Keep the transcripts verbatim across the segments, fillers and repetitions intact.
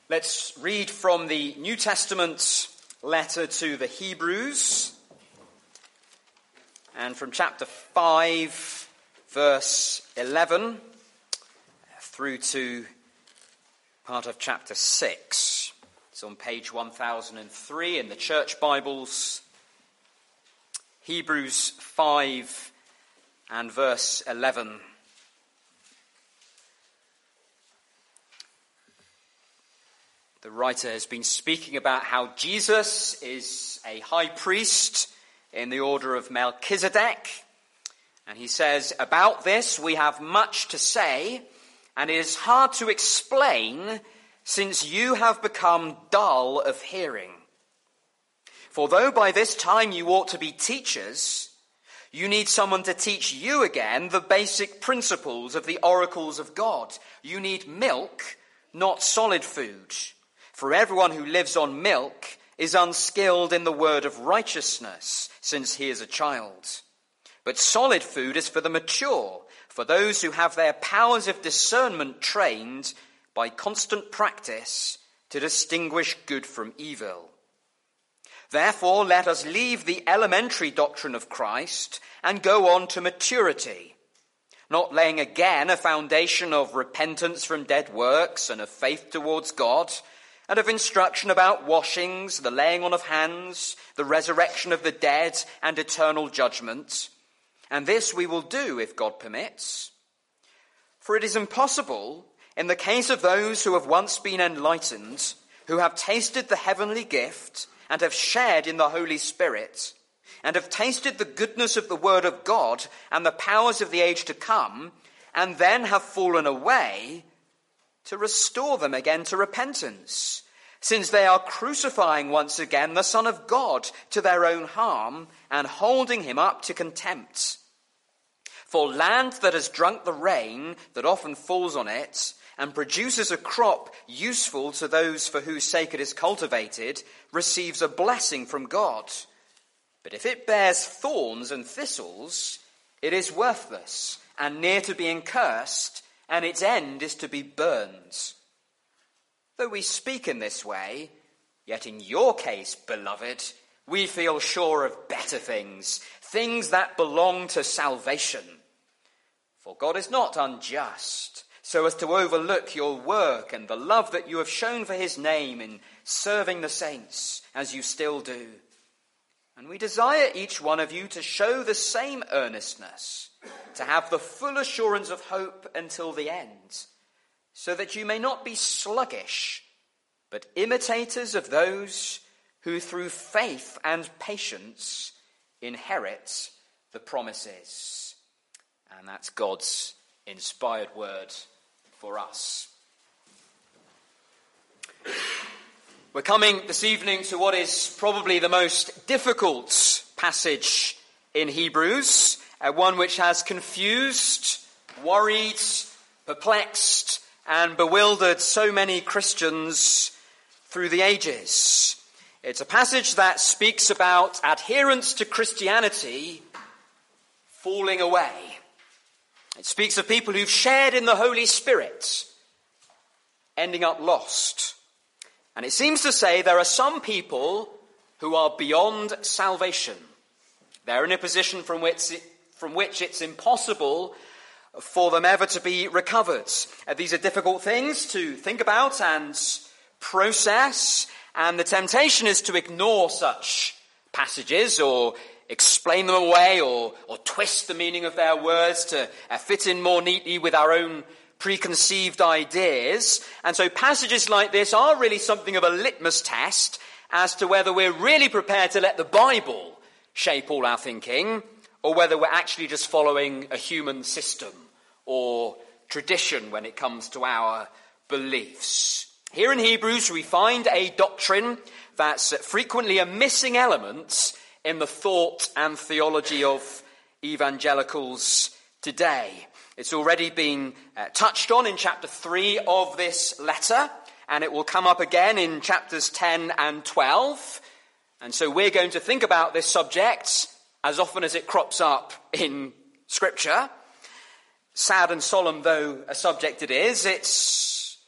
Let's read from the New Testament letter to the Hebrews, and from chapter five, verse eleven, through to part of chapter six. It's on page one thousand three in the Church Bibles. Hebrews five and verse eleven. The writer has been speaking about how Jesus is a high priest in the order of Melchizedek. And he says, about this we have much to say, and it is hard to explain since you have become dull of hearing. For though by this time you ought to be teachers, you need someone to teach you again the basic principles of the oracles of God. You need milk, not solid food. For everyone who lives on milk is unskilled in the word of righteousness, since he is a child. But solid food is for the mature, for those who have their powers of discernment trained by constant practice to distinguish good from evil. Therefore, let us leave the elementary doctrine of Christ and go on to maturity, not laying again a foundation of repentance from dead works and of faith towards God, and of instruction about washings, the laying on of hands, the resurrection of the dead, and eternal judgment. And this we will do if God permits. For it is impossible, in the case of those who have once been enlightened, who have tasted the heavenly gift, and have shared in the Holy Spirit, and have tasted the goodness of the word of God and the powers of the age to come, and then have fallen away, to restore them again to repentance, since they are crucifying once again the Son of God to their own harm and holding him up to contempt. For land that has drunk the rain that often falls on it and produces a crop useful to those for whose sake it is cultivated receives a blessing from God. But if it bears thorns and thistles, it is worthless and near to being cursed, and its end is to be burned. Though we speak in this way, yet in your case, beloved, we feel sure of better things, things that belong to salvation. For God is not unjust, so as to overlook your work and the love that you have shown for his name in serving the saints, as you still do. And we desire each one of you to show the same earnestness, to have the full assurance of hope until the end, so that you may not be sluggish, but imitators of those who through faith and patience inherit the promises. And that's God's inspired word for us. We're coming this evening to what is probably the most difficult passage in Hebrews, uh, one which has confused, worried, perplexed, and bewildered so many Christians through the ages. It's a passage that speaks about adherence to Christianity falling away. It speaks of people who've shared in the Holy Spirit ending up lost. And it seems to say there are some people who are beyond salvation. They're in a position from which, it, from which it's impossible for them ever to be recovered. Uh, these are difficult things to think about and process, and the temptation is to ignore such passages or explain them away or, or twist the meaning of their words to uh, fit in more neatly with our own preconceived ideas. And so passages like this are really something of a litmus test as to whether we're really prepared to let the Bible shape all our thinking, or whether we're actually just following a human system or tradition when it comes to our beliefs. Here in Hebrews we find a doctrine that's frequently a missing element in the thought and theology of evangelicals today. It's already been uh, touched on in chapter three of this letter, and it will come up again in chapters ten and twelve. And so we're going to think about this subject as often as it crops up in Scripture. Sad and solemn though a subject it is, it's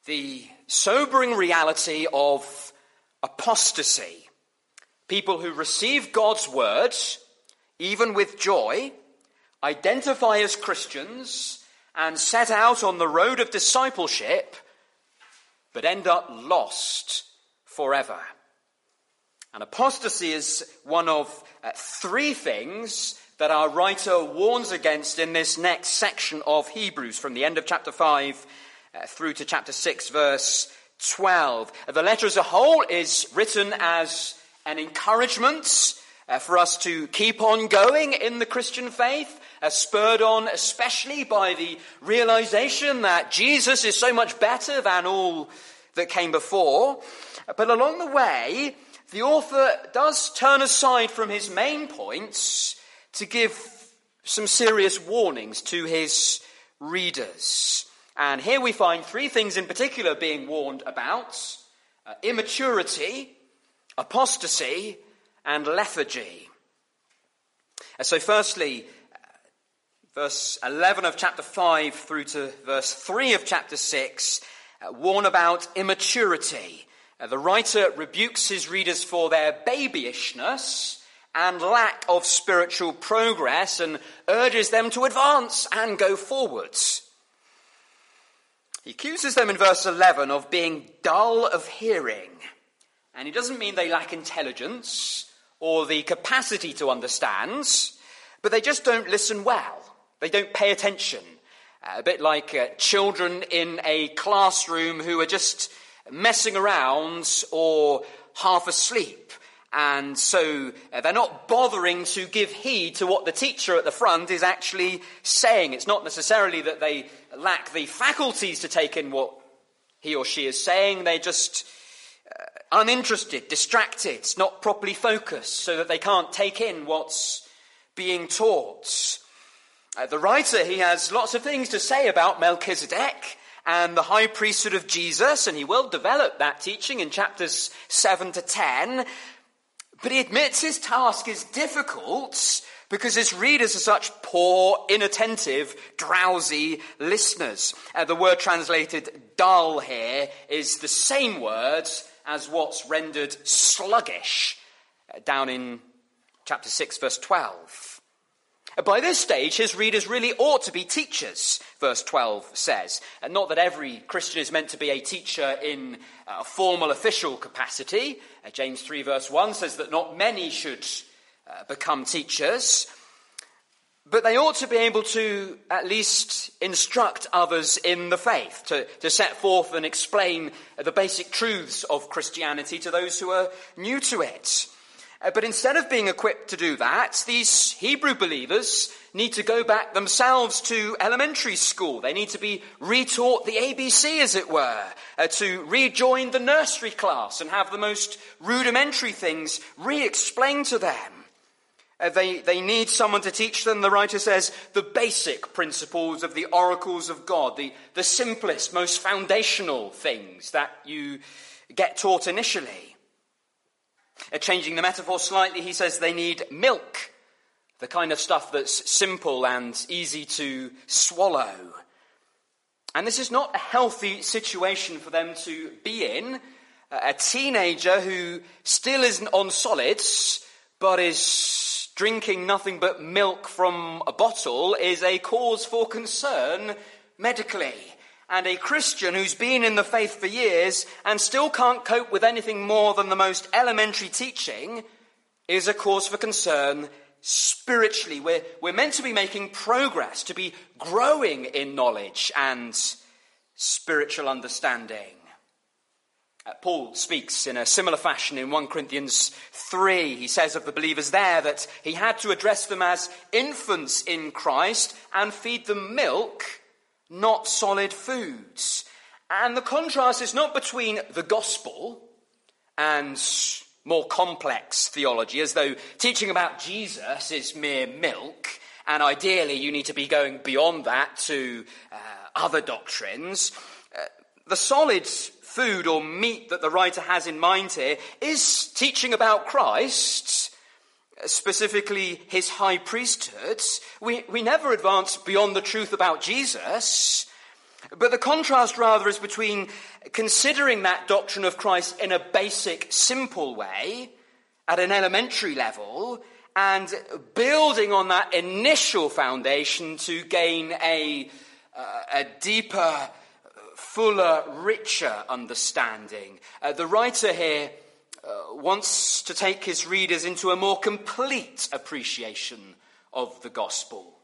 the sobering reality of apostasy. People who receive God's word, even with joy, identify as Christians, and set out on the road of discipleship, but end up lost forever. And apostasy is one of uh, three things that our writer warns against in this next section of Hebrews, from the end of chapter five uh, through to chapter six, verse twelve. The letter as a whole is written as an encouragement uh, for us to keep on going in the Christian faith, uh, spurred on especially by the realization that Jesus is so much better than all that came before. But along the way, the author does turn aside from his main points to give some serious warnings to his readers. And here we find three things in particular being warned about: uh, immaturity, apostasy, and lethargy. And so firstly, verse eleven of chapter five through to verse three of chapter six uh, warn about immaturity. Uh, the writer rebukes his readers for their babyishness and lack of spiritual progress, and urges them to advance and go forwards. He accuses them in verse eleven of being dull of hearing. And he doesn't mean they lack intelligence or the capacity to understand, but they just don't listen well. They don't pay attention. Uh, a bit like uh, children in a classroom who are just messing around or half asleep. And so uh, they're not bothering to give heed to what the teacher at the front is actually saying. It's not necessarily that they lack the faculties to take in what he or she is saying. They're just uh, uninterested, distracted, not properly focused, so that they can't take in what's being taught. Uh, the writer, he has lots of things to say about Melchizedek and the high priesthood of Jesus, and he will develop that teaching in chapters seven to ten. But he admits his task is difficult because his readers are such poor, inattentive, drowsy listeners. Uh, the word translated dull here is the same word as what's rendered sluggish uh, down in chapter six, verse twelve. Uh, by this stage, his readers really ought to be teachers, verse twelve says. And not that every Christian is meant to be a teacher in a formal official capacity. Uh, James three, verse one says that not many should uh, become teachers. But they ought to be able to at least instruct others in the faith, to, to set forth and explain the basic truths of Christianity to those who are new to it. Uh, but instead of being equipped to do that, these Hebrew believers need to go back themselves to elementary school. They need to be retaught the A B C, as it were, uh, to rejoin the nursery class and have the most rudimentary things re-explained to them. Uh, they, they need someone to teach them, the writer says, the basic principles of the oracles of God, the, the simplest, most foundational things that you get taught initially. Uh, changing the metaphor slightly, he says they need milk, the kind of stuff that's simple and easy to swallow. And this is not a healthy situation for them to be in. Uh, a teenager who still isn't on solids, but is drinking nothing but milk from a bottle, is a cause for concern medically. And a Christian who's been in the faith for years and still can't cope with anything more than the most elementary teaching is a cause for concern spiritually. We're, we're meant to be making progress, to be growing in knowledge and spiritual understanding. Uh, Paul speaks in a similar fashion in First Corinthians three. He says of the believers there that he had to address them as infants in Christ and feed them milk, not solid foods. And the contrast is not between the gospel and more complex theology, as though teaching about Jesus is mere milk, and ideally you need to be going beyond that to uh, other doctrines. Uh, the solid food or meat that the writer has in mind here is teaching about Christ, specifically his high priesthood. We, we never advance beyond the truth about Jesus, But the contrast rather is between considering that doctrine of Christ in a basic, simple way, at an elementary level, and building on that initial foundation to gain a, uh, a deeper, fuller, richer understanding. Uh, the writer here uh, wants to take his readers into a more complete appreciation of the gospel.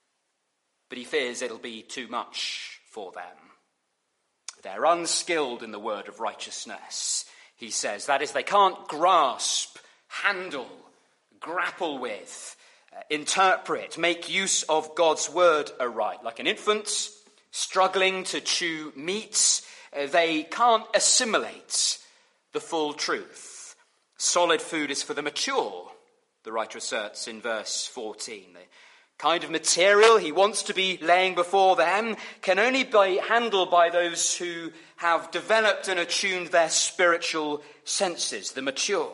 But he fears it'll be too much for them. They're unskilled in the word of righteousness, he says. That is, they can't grasp, handle, grapple with, uh, interpret, make use of God's word aright. Like an infant struggling to chew meat, uh, they can't assimilate the full truth. Solid food is for the mature, the writer asserts in verse fourteen. The kind of material he wants to be laying before them can only be handled by those who have developed and attuned their spiritual senses, the mature.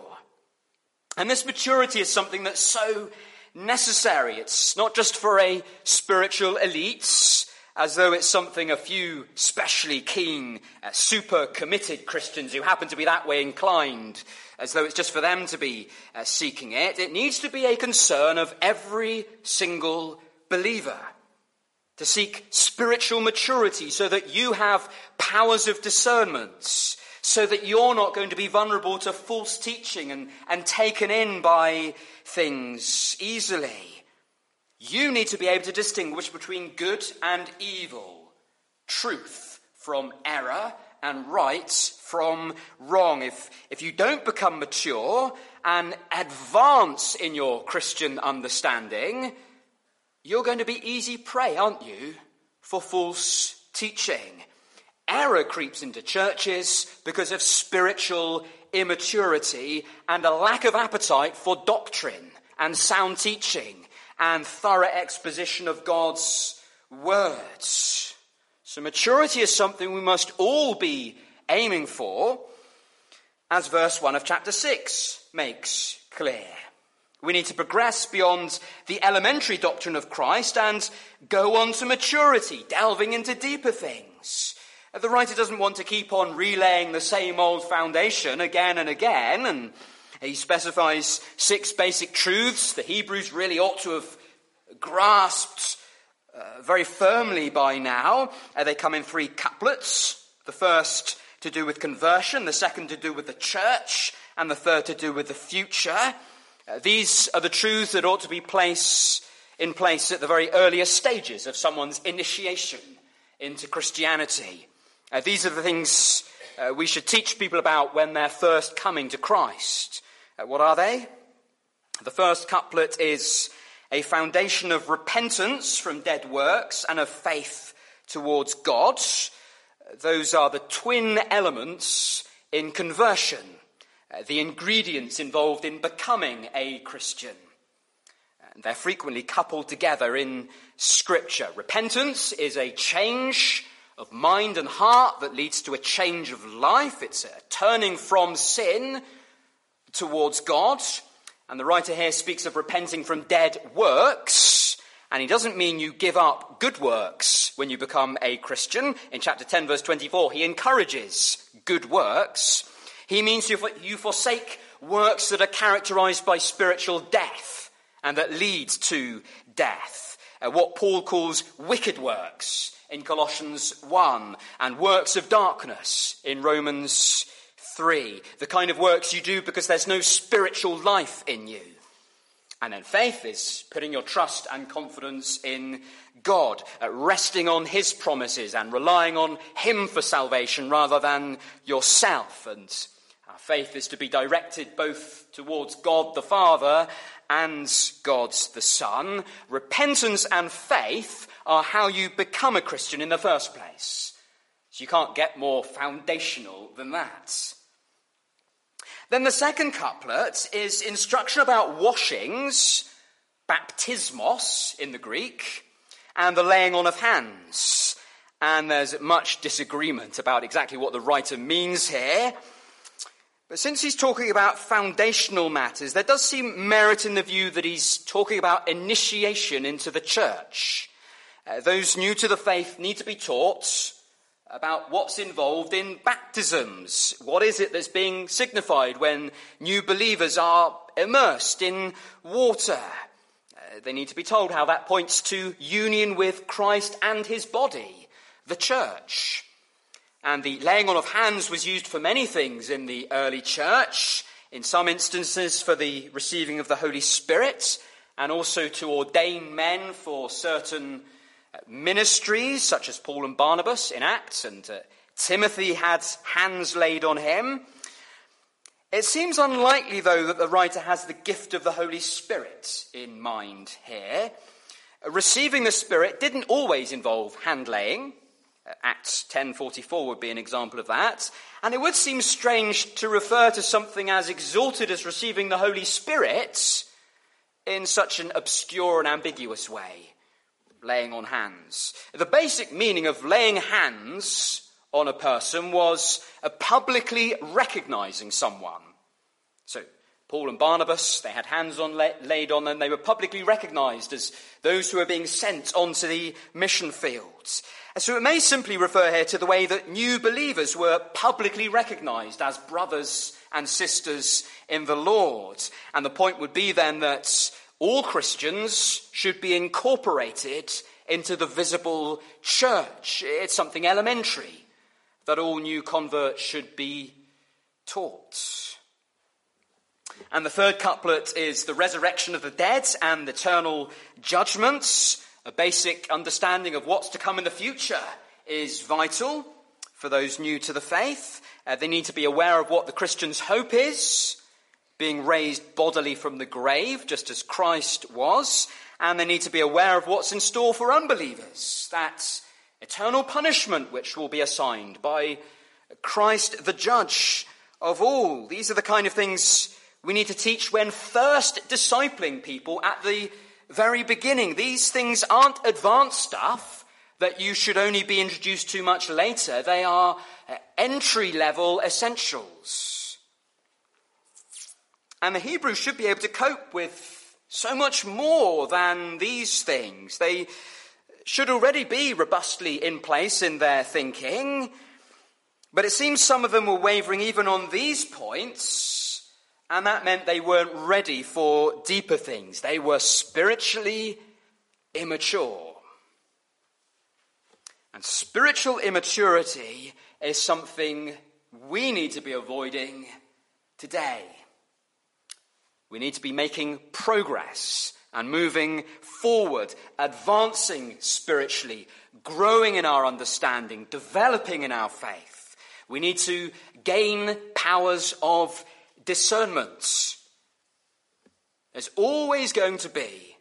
And this maturity is something that's so necessary. It's not just for a spiritual elite, as though it's something a few specially keen, uh, super committed Christians who happen to be that way inclined, as though it's just for them to be uh, seeking it. It needs to be a concern of every single believer to seek spiritual maturity so that you have powers of discernment, so that you're not going to be vulnerable to false teaching and, and taken in by things easily. You need to be able to distinguish between good and evil, truth from error, and right from wrong. If, if you don't become mature and advance in your Christian understanding, you're going to be easy prey, aren't you, for false teaching. Error creeps into churches because of spiritual immaturity and a lack of appetite for doctrine and sound teaching and thorough exposition of God's words. So maturity is something we must all be aiming for, as verse one of chapter six makes clear. We need to progress beyond the elementary doctrine of Christ and go on to maturity, delving into deeper things. The writer doesn't want to keep on relaying the same old foundation again and again, and he specifies six basic truths the Hebrews really ought to have grasped uh, very firmly by now. Uh, they come in three couplets. The first to do with conversion, the second to do with the church, and the third to do with the future. Uh, these are the truths that ought to be place, in place at the very earliest stages of someone's initiation into Christianity. Uh, these are the things uh, we should teach people about when they're first coming to Christ. Uh, what are they? The first couplet is a foundation of repentance from dead works and of faith towards God. Uh, those are the twin elements in conversion, uh, the ingredients involved in becoming a Christian. And they're frequently coupled together in Scripture. Repentance is a change of mind and heart that leads to a change of life. It's a turning from sin towards God. And the writer here speaks of repenting from dead works. And he doesn't mean you give up good works when you become a Christian. In chapter ten, verse twenty-four, he encourages good works. He means you, you forsake works that are characterized by spiritual death and that lead to death. Uh, what Paul calls wicked works in Colossians one, and works of darkness in Romans three. The kind of works you do because there's no spiritual life in you. And then faith is putting your trust and confidence in God, uh, resting on his promises and relying on him for salvation rather than yourself. And our faith is to be directed both towards God the Father and God the Son. Repentance and faith are how you become a Christian in the first place. So you can't get more foundational than that. Then the second couplet is instruction about washings, baptismos in the Greek, and the laying on of hands. And there's much disagreement about exactly what the writer means here. But since he's talking about foundational matters, there does seem merit in the view that he's talking about initiation into the church. Uh, those new to the faith need to be taught about what's involved in baptisms. What is it that's being signified when new believers are immersed in water? Uh, they need to be told how that points to union with Christ and his body, the church. And the laying on of hands was used for many things in the early church, in some instances for the receiving of the Holy Spirit, and also to ordain men for certain ministries, such as Paul and Barnabas in Acts, and uh, Timothy had hands laid on him. It seems unlikely, though, that the writer has the gift of the Holy Spirit in mind here. Receiving the Spirit didn't always involve hand-laying. Acts ten forty-four would be an example of that. And it would seem strange to refer to something as exalted as receiving the Holy Spirit in such an obscure and ambiguous way. Laying on hands. The basic meaning of laying hands on a person was a publicly recognizing someone. So Paul and Barnabas, they had hands on laid on them. They were publicly recognized as those who were being sent onto the mission fields. And so it may simply refer here to the way that new believers were publicly recognized as brothers and sisters in the Lord. And the point would be then that all Christians should be incorporated into the visible church. It's something elementary that all new converts should be taught. And the third couplet is the resurrection of the dead and eternal judgments. A basic understanding of what's to come in the future is vital for those new to the faith. Uh, they need to be aware of what the Christian's hope is, being raised bodily from the grave, just as Christ was. And they need to be aware of what's in store for unbelievers, that eternal punishment which will be assigned by Christ, the judge of all. These are the kind of things we need to teach when first discipling people at the very beginning. These things aren't advanced stuff that you should only be introduced to much later. They are entry-level essentials. And the Hebrews should be able to cope with so much more than these things. They should already be robustly in place in their thinking, but it seems some of them were wavering even on these points, and that meant they weren't ready for deeper things. They were spiritually immature. And spiritual immaturity is something we need to be avoiding today. We need to be making progress and moving forward, advancing spiritually, growing in our understanding, developing in our faith. We need to gain powers of discernment. There's always going to be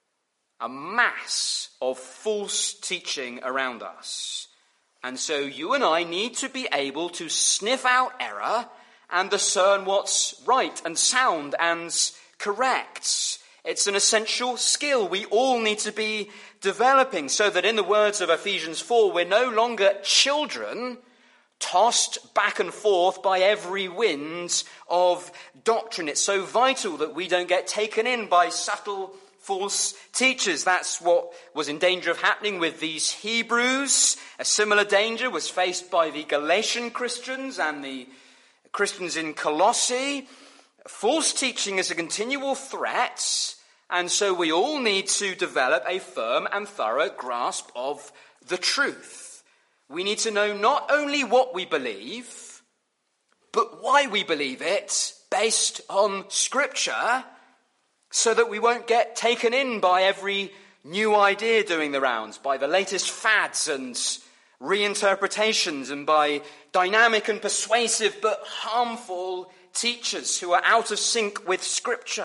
a mass of false teaching around us. And so you and I need to be able to sniff out error and discern what's right and sound and correct. It's an essential skill we all need to be developing, so that in the words of Ephesians four, we're no longer children tossed back and forth by every wind of doctrine. It's so vital that we don't get taken in by subtle false teachers. That's what was in danger of happening with these Hebrews. A similar danger was faced by the Galatian Christians and the Christians in Colossae. False teaching is a continual threat, and so we all need to develop a firm and thorough grasp of the truth. We need to know not only what we believe, but why we believe it based on Scripture, so that we won't get taken in by every new idea doing the rounds, by the latest fads and reinterpretations, and by dynamic and persuasive but harmful teachers who are out of sync with Scripture.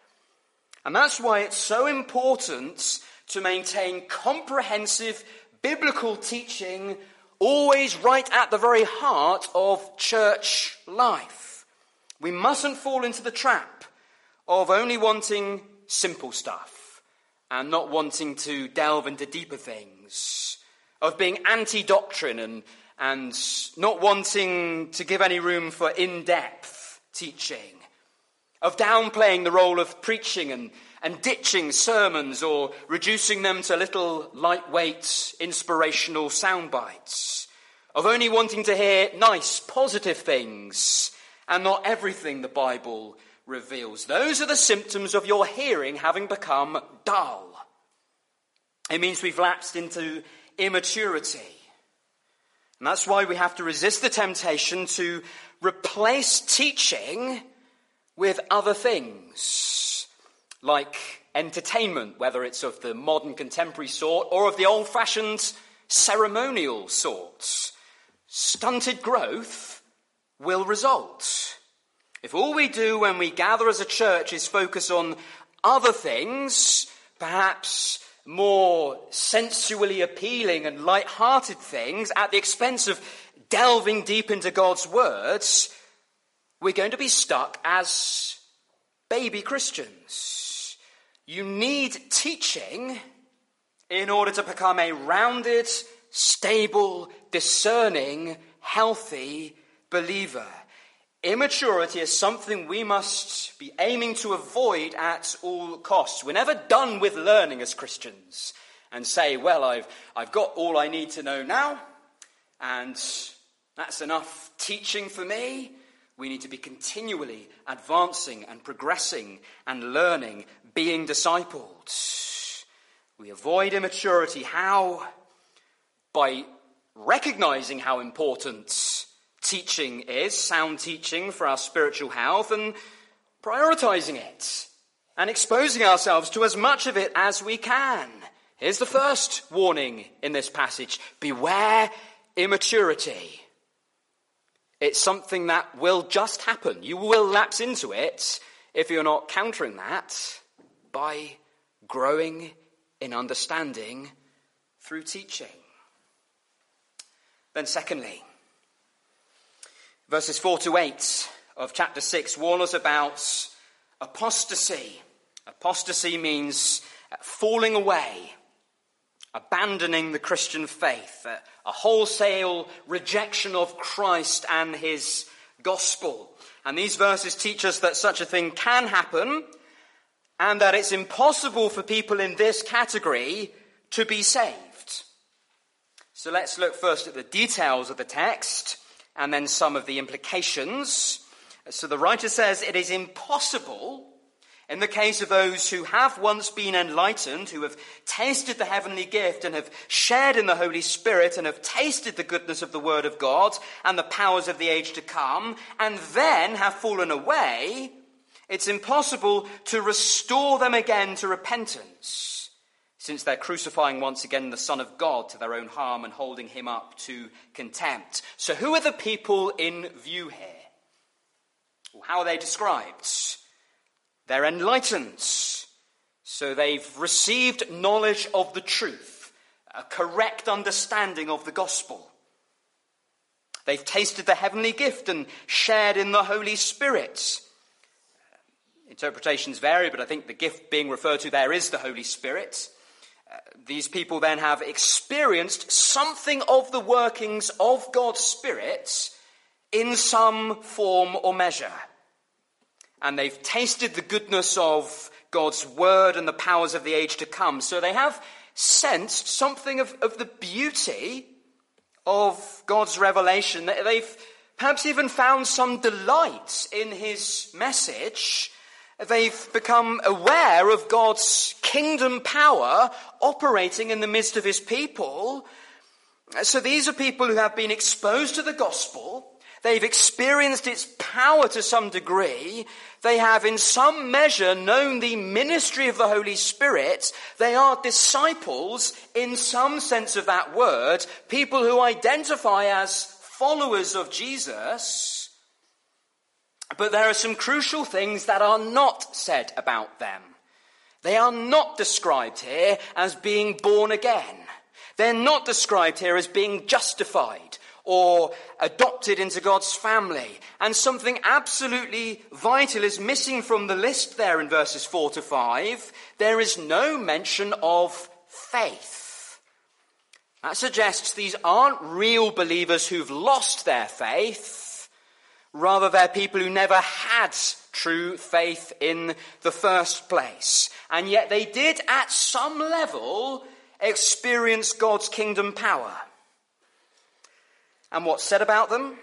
And that's why it's so important to maintain comprehensive biblical teaching always right at the very heart of church life. We mustn't fall into the trap of only wanting simple stuff and not wanting to delve into deeper things, of being anti-doctrine and, and not wanting to give any room for in-depth teaching, of downplaying the role of preaching and, and ditching sermons or reducing them to little lightweight inspirational sound bites, of only wanting to hear nice, positive things and not everything the Bible reveals. Those are the symptoms of your hearing having become dull. It means we've lapsed into immaturity. And that's why we have to resist the temptation to replace teaching with other things, like entertainment, whether it's of the modern contemporary sort or of the old-fashioned ceremonial sort. Stunted growth will result. If all we do when we gather as a church is focus on other things, perhaps more sensually appealing and light-hearted things at the expense of delving deep into God's words, we're going to be stuck as baby Christians. You need teaching in order to become a rounded, stable, discerning, healthy believer. Immaturity is something we must be aiming to avoid at all costs. We're never done with learning as Christians and say, well, I've, I've got all I need to know now, and that's enough teaching for me. We need to be continually advancing and progressing and learning, being discipled. We avoid immaturity. How? By recognizing how important teaching is, sound teaching for our spiritual health, and prioritizing it and exposing ourselves to as much of it as we can. Here's the first warning in this passage. Beware immaturity. It's something that will just happen. You will lapse into it if you're not countering that by growing in understanding through teaching. Then secondly, verses four to eight of chapter six warn us about apostasy. Apostasy means falling away, abandoning the Christian faith, a wholesale rejection of Christ and his gospel. And these verses teach us that such a thing can happen and that it's impossible for people in this category to be saved. So let's look first at the details of the text and then some of the implications. So the writer says it is impossible in the case of those who have once been enlightened, who have tasted the heavenly gift and have shared in the Holy Spirit and have tasted the goodness of the Word of God and the powers of the age to come, and then have fallen away, it's impossible to restore them again to repentance, since they're crucifying once again the Son of God to their own harm and holding him up to contempt. So who are the people in view here? Well, how are they described? They're enlightened, so they've received knowledge of the truth, a correct understanding of the gospel. They've tasted the heavenly gift and shared in the Holy Spirit. Interpretations vary, but I think the gift being referred to there is the Holy Spirit. Uh, these people then have experienced something of the workings of God's Spirit in some form or measure. And they've tasted the goodness of God's word and the powers of the age to come. So they have sensed something of, of the beauty of God's revelation. They've perhaps even found some delight in his message. They've become aware of God's kingdom power operating in the midst of his people. So these are people who have been exposed to the gospel. They've experienced its power to some degree. They have in some measure known the ministry of the Holy Spirit. They are disciples in some sense of that word, people who identify as followers of Jesus. But there are some crucial things that are not said about them. They are not described here as being born again. They're not described here as being justified or adopted into God's family. And something absolutely vital is missing from the list there in verses four to five. There is no mention of faith. That suggests these aren't real believers who've lost their faith. Rather, they're people who never had true faith in the first place. And yet they did at some level experience God's kingdom power. And what's said about them?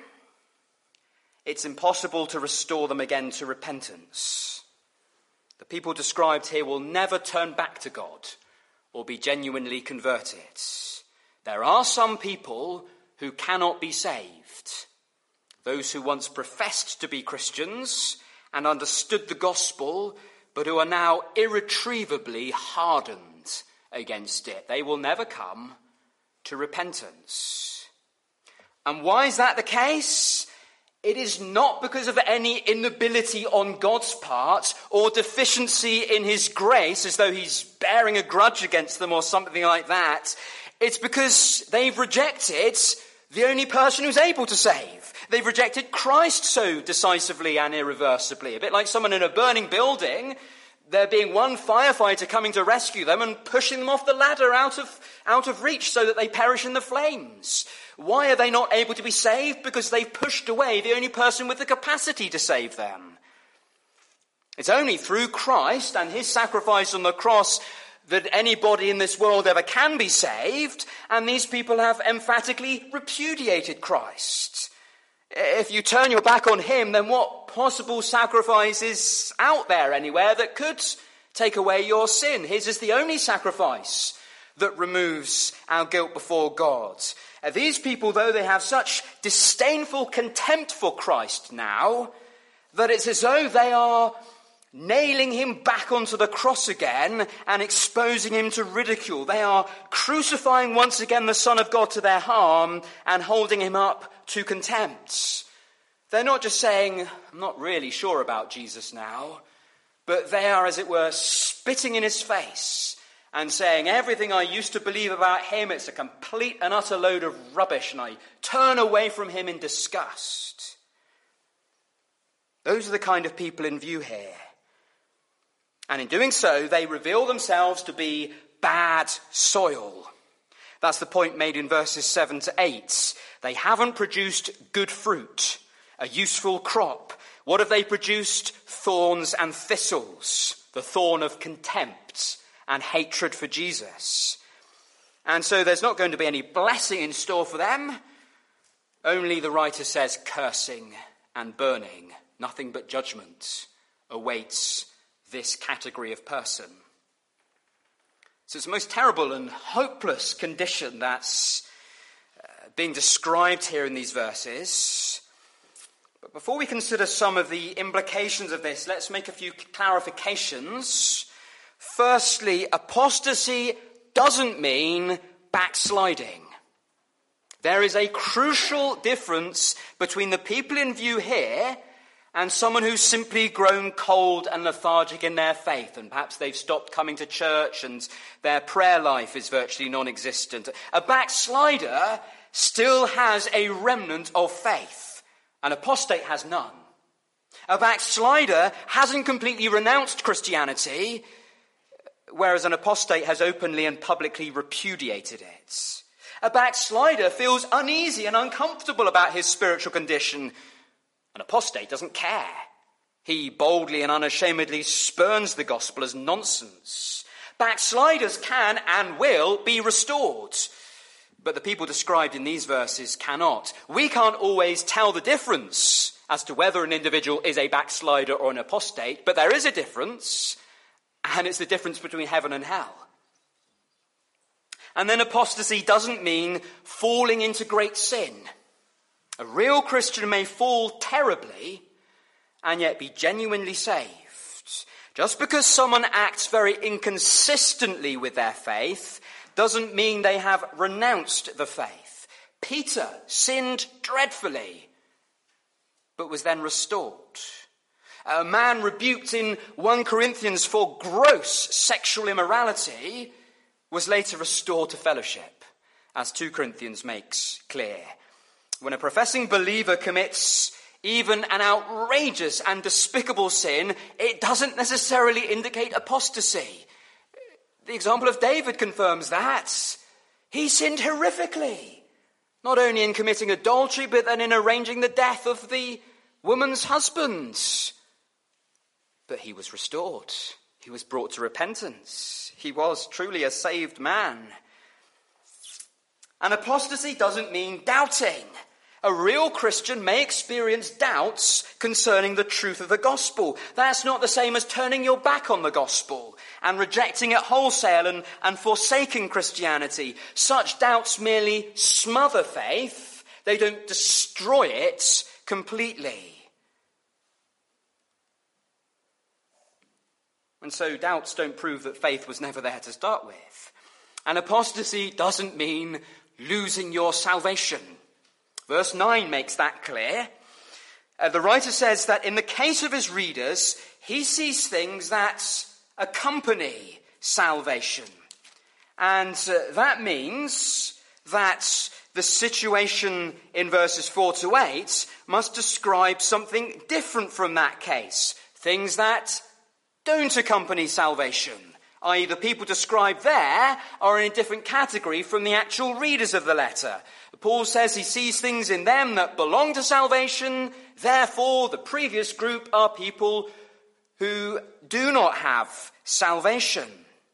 It's impossible to restore them again to repentance. The people described here will never turn back to God or be genuinely converted. There are some people who cannot be saved. Those who once professed to be Christians and understood the gospel, but who are now irretrievably hardened against it. They will never come to repentance. And why is that the case? It is not because of any inability on God's part or deficiency in his grace, as though he's bearing a grudge against them or something like that. It's because they've rejected the only person who's able to save. They've rejected Christ so decisively and irreversibly. A bit like someone in a burning building, there being one firefighter coming to rescue them and pushing them off the ladder out of, out of reach so that they perish in the flames. Why are they not able to be saved? Because they've pushed away the only person with the capacity to save them. It's only through Christ and his sacrifice on the cross that anybody in this world ever can be saved, and these people have emphatically repudiated Christ. If you turn your back on him, then what possible sacrifice is out there anywhere that could take away your sin? His is the only sacrifice that removes our guilt before God. Uh, these people, though, they have such disdainful contempt for Christ now that it's as though they are nailing him back onto the cross again and exposing him to ridicule. They are crucifying once again the Son of God to their harm and holding him up to contempt. They're not just saying, I'm not really sure about Jesus now, but they are, as it were, spitting in his face and saying, everything I used to believe about him, it's a complete and utter load of rubbish, and I turn away from him in disgust. Those are the kind of people in view here. And in doing so, they reveal themselves to be bad soil. That's the point made in verses seven to eight. They haven't produced good fruit, a useful crop. What have they produced? Thorns and thistles, the thorn of contempt and hatred for Jesus. And so there's not going to be any blessing in store for them. Only, the writer says, cursing and burning. Nothing but judgment awaits this category of person. So it's the most terrible and hopeless condition that's uh, being described here in these verses. But before we consider some of the implications of this, let's make a few clarifications. Firstly, apostasy doesn't mean backsliding. There is a crucial difference between the people in view here and someone who's simply grown cold and lethargic in their faith, and perhaps they've stopped coming to church and their prayer life is virtually non-existent. A backslider still has a remnant of faith. An apostate has none. A backslider hasn't completely renounced Christianity, whereas an apostate has openly and publicly repudiated it. A backslider feels uneasy and uncomfortable about his spiritual condition. An apostate doesn't care. He boldly and unashamedly spurns the gospel as nonsense. Backsliders can and will be restored, but the people described in these verses cannot. We can't always tell the difference as to whether an individual is a backslider or an apostate, but there is a difference, and it's the difference between heaven and hell. And then apostasy doesn't mean falling into great sin. A real Christian may fall terribly and yet be genuinely saved. Just because someone acts very inconsistently with their faith doesn't mean they have renounced the faith. Peter sinned dreadfully, but was then restored. A man rebuked in First Corinthians for gross sexual immorality was later restored to fellowship, as Second Corinthians makes clear. When a professing believer commits even an outrageous and despicable sin, it doesn't necessarily indicate apostasy. The example of David confirms that. He sinned horrifically, not only in committing adultery, but then in arranging the death of the woman's husband. But he was restored. He was brought to repentance. He was truly a saved man. And apostasy doesn't mean doubting. A real Christian may experience doubts concerning the truth of the gospel. That's not the same as turning your back on the gospel and rejecting it wholesale and, and forsaking Christianity. Such doubts merely smother faith. They don't destroy it completely. And so doubts don't prove that faith was never there to start with. And apostasy doesn't mean losing your salvation. Verse nine makes that clear. Uh, the writer says that in the case of his readers, he sees things that accompany salvation. And uh, that means that the situation in verses four to eight must describe something different from that case. Things that don't accompany salvation, that is the people described there are in a different category from the actual readers of the letter. Paul says he sees things in them that belong to salvation. Therefore, the previous group are people who do not have salvation.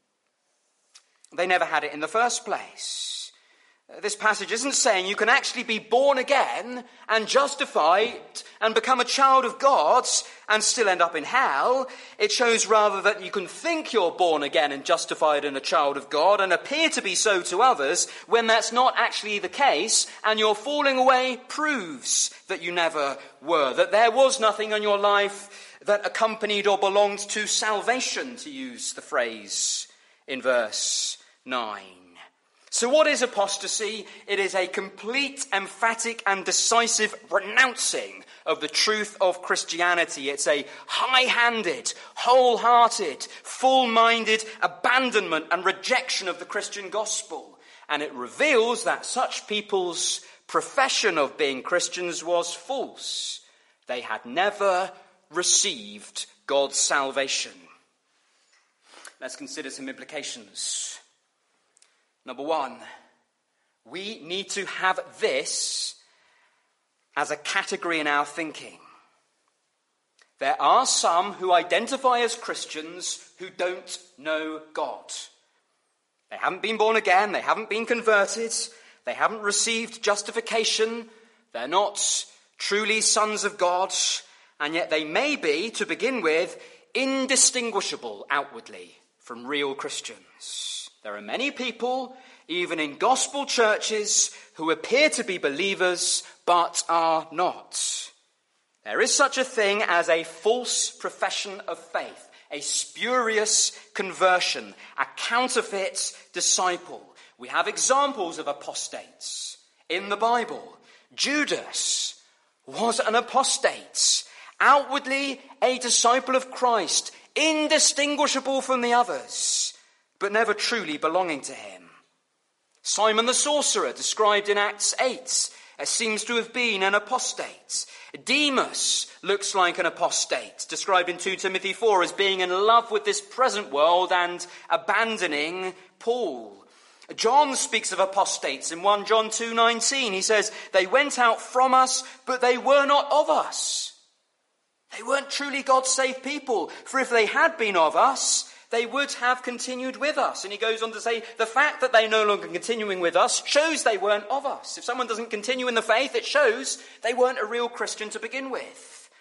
They never had it in the first place. This passage isn't saying you can actually be born again and justified and become a child of God and still end up in hell. It shows rather that you can think you're born again and justified and a child of God and appear to be so to others when that's not actually the case, and your falling away proves that you never were, that there was nothing in your life that accompanied or belonged to salvation, to use the phrase in verse nine. So what is apostasy? It is a complete, emphatic and decisive renouncing of the truth of Christianity. It's a high-handed, wholehearted, full-minded abandonment and rejection of the Christian gospel. And it reveals that such people's profession of being Christians was false. They had never received God's salvation. Let's consider some implications. Number one, we need to have this as a category in our thinking. There are some who identify as Christians who don't know God. They haven't been born again, they haven't been converted, they haven't received justification, they're not truly sons of God, and yet they may be, to begin with, indistinguishable outwardly from real Christians. There are many people, even in gospel churches, who appear to be believers but are not. There is such a thing as a false profession of faith, a spurious conversion, a counterfeit disciple. We have examples of apostates in the Bible. Judas was an apostate, outwardly a disciple of Christ, indistinguishable from the others, but never truly belonging to him. Simon the sorcerer, described in Acts eight, seems to have been an apostate. Demas looks like an apostate, described in Second Timothy four as being in love with this present world and abandoning Paul. John speaks of apostates in First John two nineteen. He says, they went out from us, but they were not of us. They weren't truly God's saved people, for if they had been of us, they would have continued with us. And he goes on to say, the fact that they're no longer continuing with us shows they weren't of us. If someone doesn't continue in the faith, it shows they weren't a real Christian to begin with.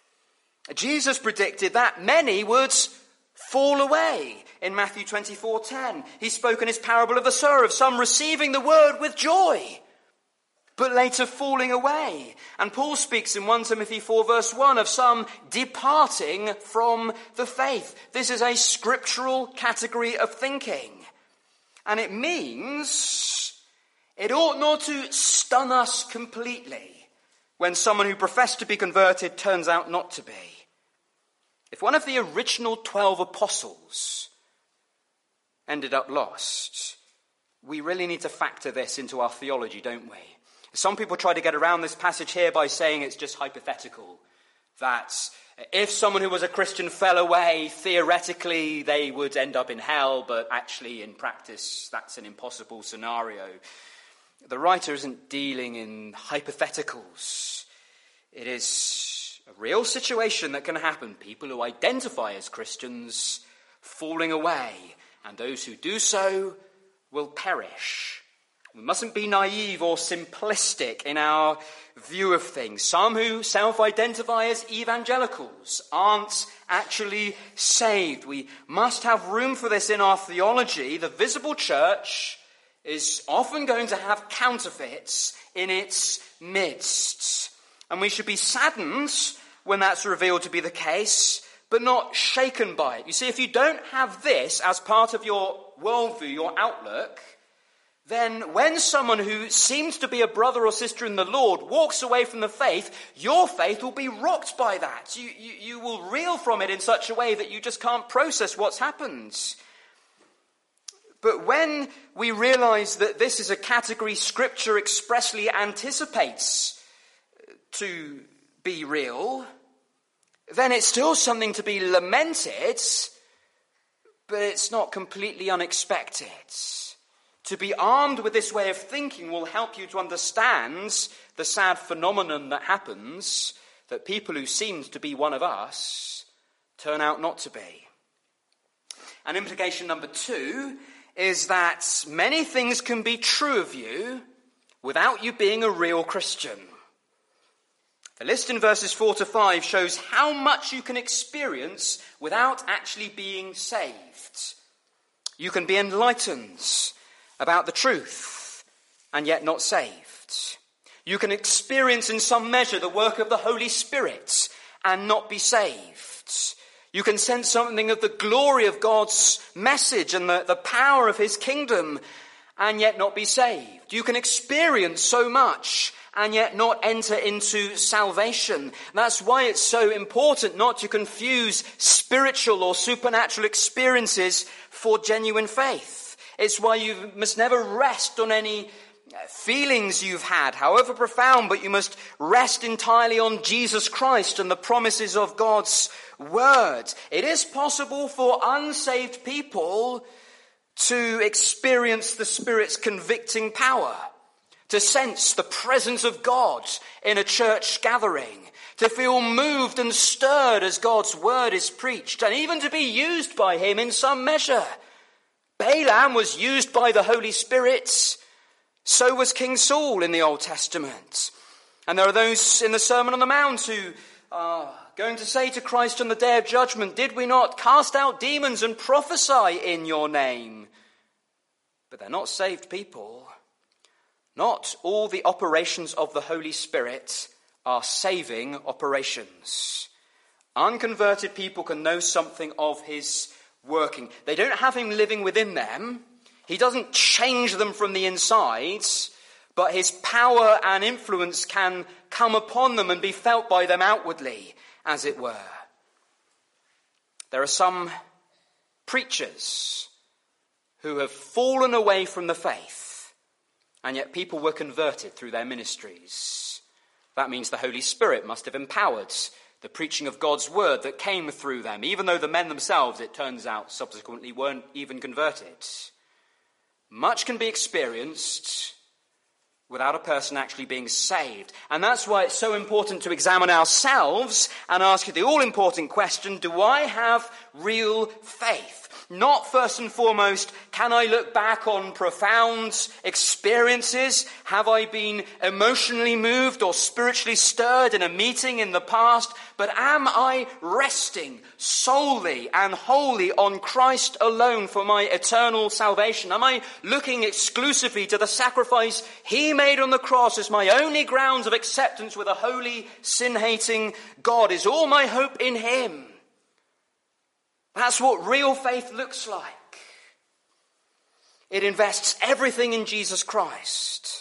Jesus predicted that many would fall away in Matthew twenty-four ten. He spoke in his parable of the sower, of some receiving the word with joy, but later falling away. And Paul speaks in First Timothy four verse one of some departing from the faith. This is a scriptural category of thinking. And it means it ought not to stun us completely when someone who professed to be converted turns out not to be. If one of the original twelve apostles ended up lost, we really need to factor this into our theology, don't we? Some people try to get around this passage here by saying it's just hypothetical, that if someone who was a Christian fell away, theoretically they would end up in hell, but actually in practice that's an impossible scenario. The writer isn't dealing in hypotheticals. It is a real situation that can happen. People who identify as Christians falling away, and those who do so will perish We mustn't be naive or simplistic in our view of things. Some who self-identify as evangelicals aren't actually saved. We must have room for this in our theology. The visible church is often going to have counterfeits in its midst. And we should be saddened when that's revealed to be the case, but not shaken by it. You see, if you don't have this as part of your worldview, your outlook, then when someone who seems to be a brother or sister in the Lord walks away from the faith, your faith will be rocked by that. You, you, you will reel from it in such a way that you just can't process what's happened. But when we realize that this is a category Scripture expressly anticipates to be real, then it's still something to be lamented, but it's not completely unexpected. To be armed with this way of thinking will help you to understand the sad phenomenon that happens, that people who seemed to be one of us turn out not to be. And implication number two is that many things can be true of you without you being a real Christian. The list in verses four to five shows how much you can experience without actually being saved. You can be enlightened about the truth and yet not saved. You can experience in some measure the work of the Holy Spirit and not be saved. You can sense something of the glory of God's message and the, the power of his kingdom and yet not be saved. You can experience so much and yet not enter into salvation. That's why it's so important not to confuse spiritual or supernatural experiences for genuine faith. It's why you must never rest on any feelings you've had, however profound, but you must rest entirely on Jesus Christ and the promises of God's word. It is possible for unsaved people to experience the Spirit's convicting power, to sense the presence of God in a church gathering, to feel moved and stirred as God's word is preached, and even to be used by him in some measure. Balaam was used by the Holy Spirit. So was King Saul in the Old Testament. And there are those in the Sermon on the Mount who are going to say to Christ on the day of judgment, "Did we not cast out demons and prophesy in your name?" But they're not saved people. Not all the operations of the Holy Spirit are saving operations. Unconverted people can know something of his working. They don't have him living within them. He doesn't change them from the inside, but his power and influence can come upon them and be felt by them outwardly, as it were. There are some preachers who have fallen away from the faith, and yet people were converted through their ministries. That means the Holy Spirit must have empowered the preaching of God's word that came through them, even though the men themselves, it turns out, subsequently weren't even converted. Much can be experienced without a person actually being saved. And that's why it's so important to examine ourselves and ask the all-important question, do I have real faith? Not first and foremost, can I look back on profound experiences? Have I been emotionally moved or spiritually stirred in a meeting in the past? But am I resting solely and wholly on Christ alone for my eternal salvation? Am I looking exclusively to the sacrifice he made on the cross as my only grounds of acceptance with a holy, sin-hating God? Is all my hope in him? That's what real faith looks like. It invests everything in Jesus Christ.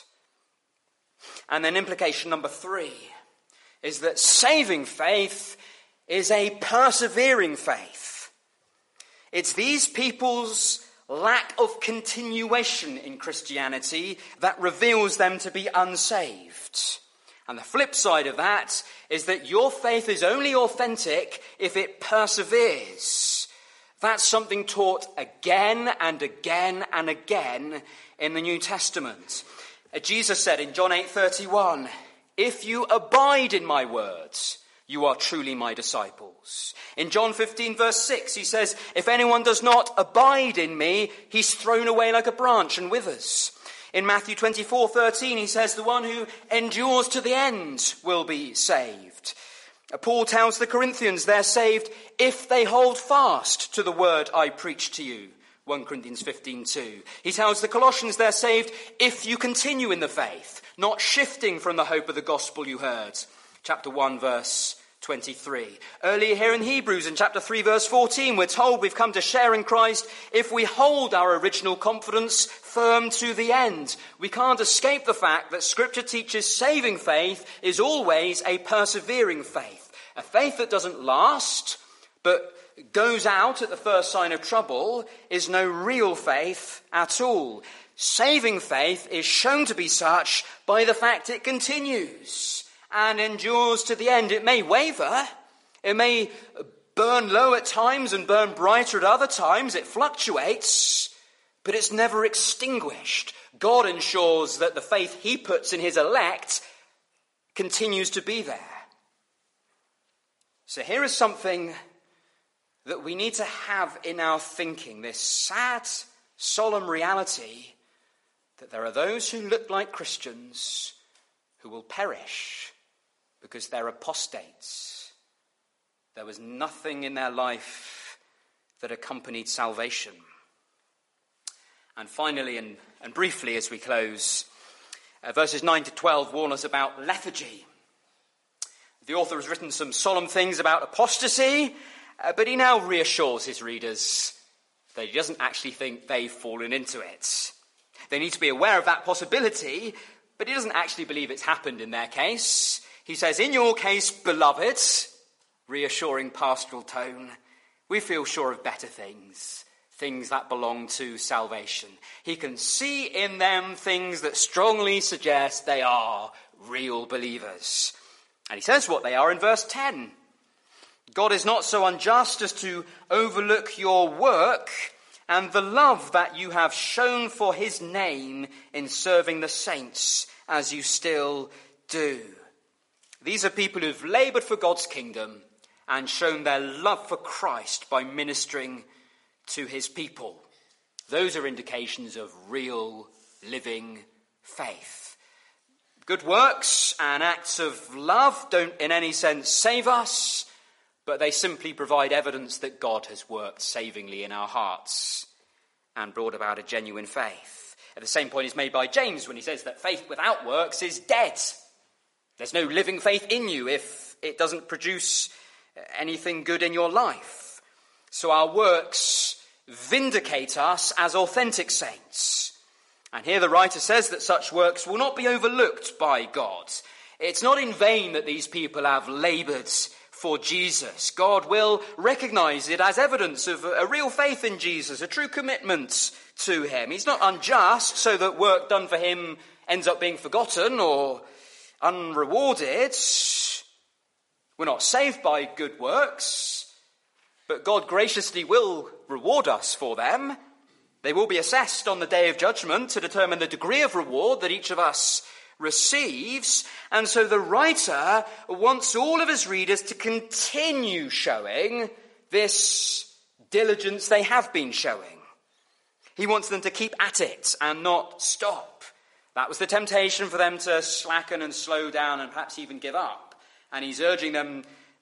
And then implication number three is that saving faith is a persevering faith. It's these people's lack of continuation in Christianity that reveals them to be unsaved. And the flip side of that is that your faith is only authentic if it perseveres. That's something taught again and again and again in the New Testament. Jesus said in John eight thirty-one, "If you abide in my words, you are truly my disciples." In John fifteen verse six, he says, "If anyone does not abide in me, he's thrown away like a branch and withers." In Matthew twenty-four thirteen, he says, the one who endures to the end will be saved. Paul tells the Corinthians they're saved if they hold fast to the word I preach to you. First Corinthians fifteen two. He tells the Colossians they're saved if you continue in the faith, not shifting from the hope of the gospel you heard. Chapter one, verse twenty-three. Earlier here in Hebrews, in chapter three, verse fourteen, we're told we've come to share in Christ if we hold our original confidence firm to the end. We can't escape the fact that Scripture teaches saving faith is always a persevering faith. A faith that doesn't last, but goes out at the first sign of trouble, is no real faith at all. Saving faith is shown to be such by the fact it continues and endures to the end. It may waver, it may burn low at times and burn brighter at other times, it fluctuates, but it's never extinguished. God ensures that the faith he puts in his elect continues to be there. So here is something that we need to have in our thinking, this sad, solemn reality that there are those who look like Christians who will perish because they're apostates. There was nothing in their life that accompanied salvation. And finally, and, and briefly as we close, uh, verses nine to twelve warn us about lethargy. The author has written some solemn things about apostasy, uh, but he now reassures his readers that he doesn't actually think they've fallen into it. They need to be aware of that possibility, but he doesn't actually believe it's happened in their case. He says, in your case, beloved, reassuring pastoral tone, we feel sure of better things, things that belong to salvation. He can see in them things that strongly suggest they are real believers. And he says what they are in verse ten. God is not so unjust as to overlook your work and the love that you have shown for his name in serving the saints as you still do. These are people who've laboured for God's kingdom and shown their love for Christ by ministering to his people. Those are indications of real living faith. Good works and acts of love don't in any sense save us, but they simply provide evidence that God has worked savingly in our hearts and brought about a genuine faith. At the same point is made by James when he says that faith without works is dead. There's no living faith in you if it doesn't produce anything good in your life. So our works vindicate us as authentic saints. And here the writer says that such works will not be overlooked by God. It's not in vain that these people have laboured for Jesus. God will recognise it as evidence of a real faith in Jesus, a true commitment to him. He's not unjust so that work done for him ends up being forgotten or unrewarded. We're not saved by good works, but God graciously will reward us for them. They will be assessed on the day of judgment to determine the degree of reward that each of us receives. And so the writer wants all of his readers to continue showing this diligence they have been showing. He wants them to keep at it and not stop. That was the temptation for them to slacken and slow down and perhaps even give up. And he's urging them,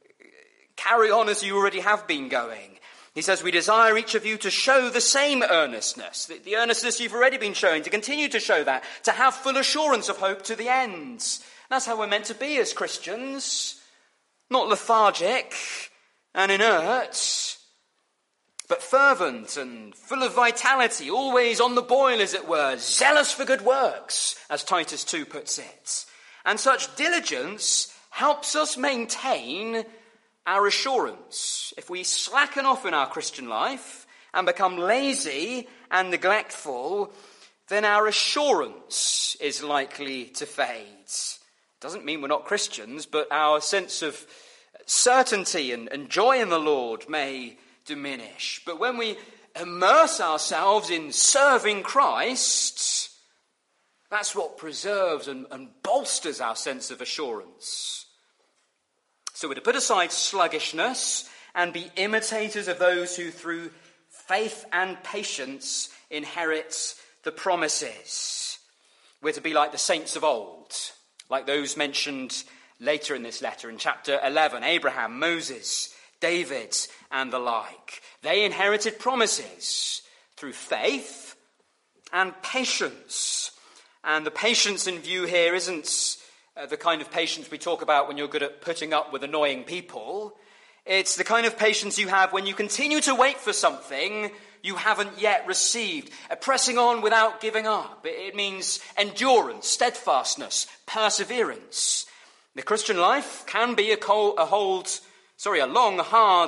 carry on as you already have been going. He says, we desire each of you to show the same earnestness, the, the earnestness you've already been showing, to continue to show that, to have full assurance of hope to the end. That's how we're meant to be as Christians. Not lethargic and inert, but fervent and full of vitality, always on the boil, as it were, zealous for good works, as Titus two puts it. And such diligence helps us maintain our assurance. If we slacken off in our Christian life and become lazy and neglectful, then our assurance is likely to fade. Doesn't mean we're not Christians, but our sense of certainty and, and joy in the Lord may diminish. But when we immerse ourselves in serving Christ, that's what preserves and, and bolsters our sense of assurance. So we're to put aside sluggishness and be imitators of those who through faith and patience inherit the promises. We're to be like the saints of old, like those mentioned later in this letter in chapter eleven, Abraham, Moses, David, and the like. They inherited promises through faith and patience. And the patience in view here isn't uh, the kind of patience we talk about when you're good at putting up with annoying people. It's the kind of patience you have when you continue to wait for something you haven't yet received, uh, pressing on without giving up. It, it means endurance, steadfastness, perseverance. The Christian life can be a, cold, a hold, sorry, a long, hard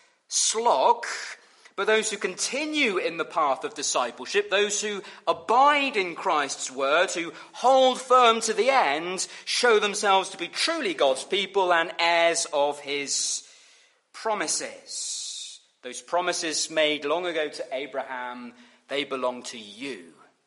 slog, but those who continue in the path of discipleship, those who abide in Christ's word, who hold firm to the end, show themselves to be truly God's people and heirs of his promises. Those promises made long ago to Abraham, they belong to you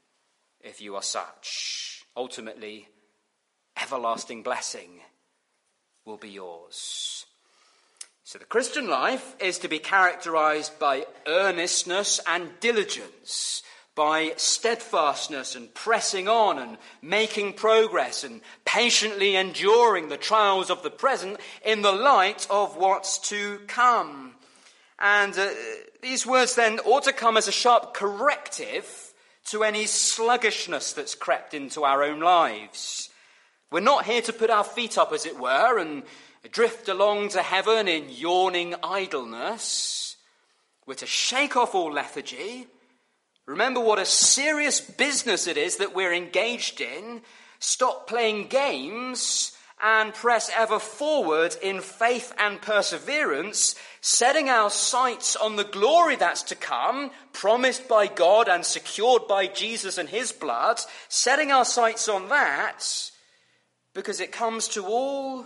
if you are such. Ultimately, everlasting blessing will be yours. So the Christian life is to be characterized by earnestness and diligence, by steadfastness and pressing on and making progress and patiently enduring the trials of the present in the light of what's to come. And uh, these words then ought to come as a sharp corrective to any sluggishness that's crept into our own lives. We're not here to put our feet up, as it were, and drift along to heaven in yawning idleness. We're to shake off all lethargy. Remember what a serious business it is that we're engaged in. Stop playing games and press ever forward in faith and perseverance, setting our sights on the glory that's to come, promised by God and secured by Jesus and his blood, setting our sights on that, because it comes to all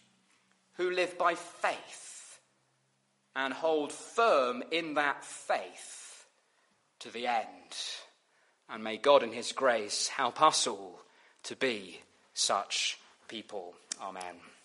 who live by faith and hold firm in that faith to the end. And may God in his grace help us all to be such people. Amen.